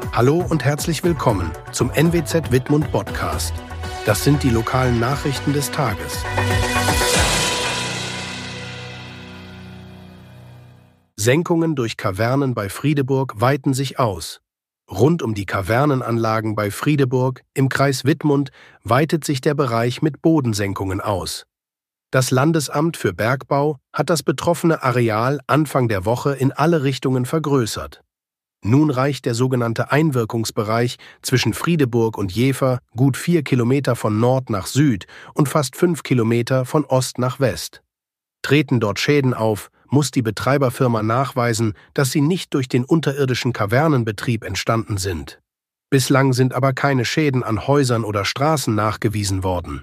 Hallo und herzlich willkommen zum NWZ Wittmund Podcast. Das sind die lokalen Nachrichten des Tages. Senkungen durch Kavernen bei Friedeburg weiten sich aus. Rund um die Kavernenanlagen bei Friedeburg im Kreis Wittmund weitet sich der Bereich mit Bodensenkungen aus. Das Landesamt für Bergbau hat das betroffene Areal Anfang der Woche in alle Richtungen vergrößert. Nun reicht der sogenannte Einwirkungsbereich zwischen Friedeburg und Jever gut 4 Kilometer von Nord nach Süd und fast 5 Kilometer von Ost nach West. Treten dort Schäden auf, muss die Betreiberfirma nachweisen, dass sie nicht durch den unterirdischen Kavernenbetrieb entstanden sind. Bislang sind aber keine Schäden an Häusern oder Straßen nachgewiesen worden.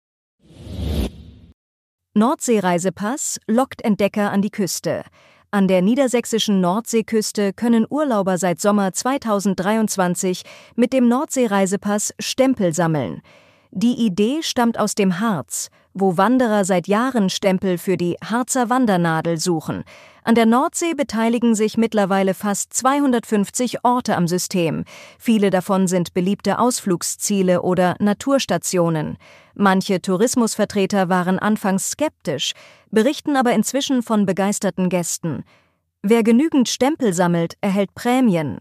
Nordseereisepass lockt Entdecker an die Küste. An der niedersächsischen Nordseeküste können Urlauber seit Sommer 2023 mit dem Nordseereisepass Stempel sammeln. Die Idee stammt aus dem Harz, wo Wanderer seit Jahren Stempel für die Harzer Wandernadel suchen. An der Nordsee beteiligen sich mittlerweile fast 250 Orte am System. Viele davon sind beliebte Ausflugsziele oder Naturstationen. Manche Tourismusvertreter waren anfangs skeptisch, berichten aber inzwischen von begeisterten Gästen. Wer genügend Stempel sammelt, erhält Prämien.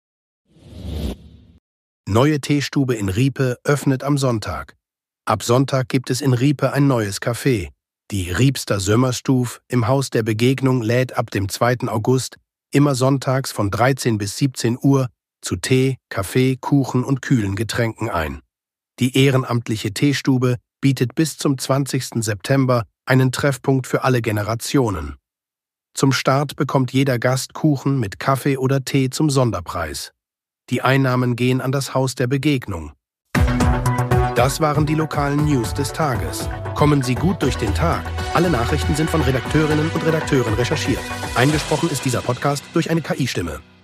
Neue Teestube in Riepe öffnet am Sonntag. Ab Sonntag gibt es in Riepe ein neues Café. Die Riepster Sömmerstuf im Haus der Begegnung lädt ab dem 2. August immer sonntags von 13 bis 17 Uhr zu Tee, Kaffee, Kuchen und kühlen Getränken ein. Die ehrenamtliche Teestube bietet bis zum 20. September einen Treffpunkt für alle Generationen. Zum Start bekommt jeder Gast Kuchen mit Kaffee oder Tee zum Sonderpreis. Die Einnahmen gehen an das Haus der Begegnung. Das waren die lokalen News des Tages. Kommen Sie gut durch den Tag. Alle Nachrichten sind von Redakteurinnen und Redakteuren recherchiert. Eingesprochen ist dieser Podcast durch eine KI-Stimme.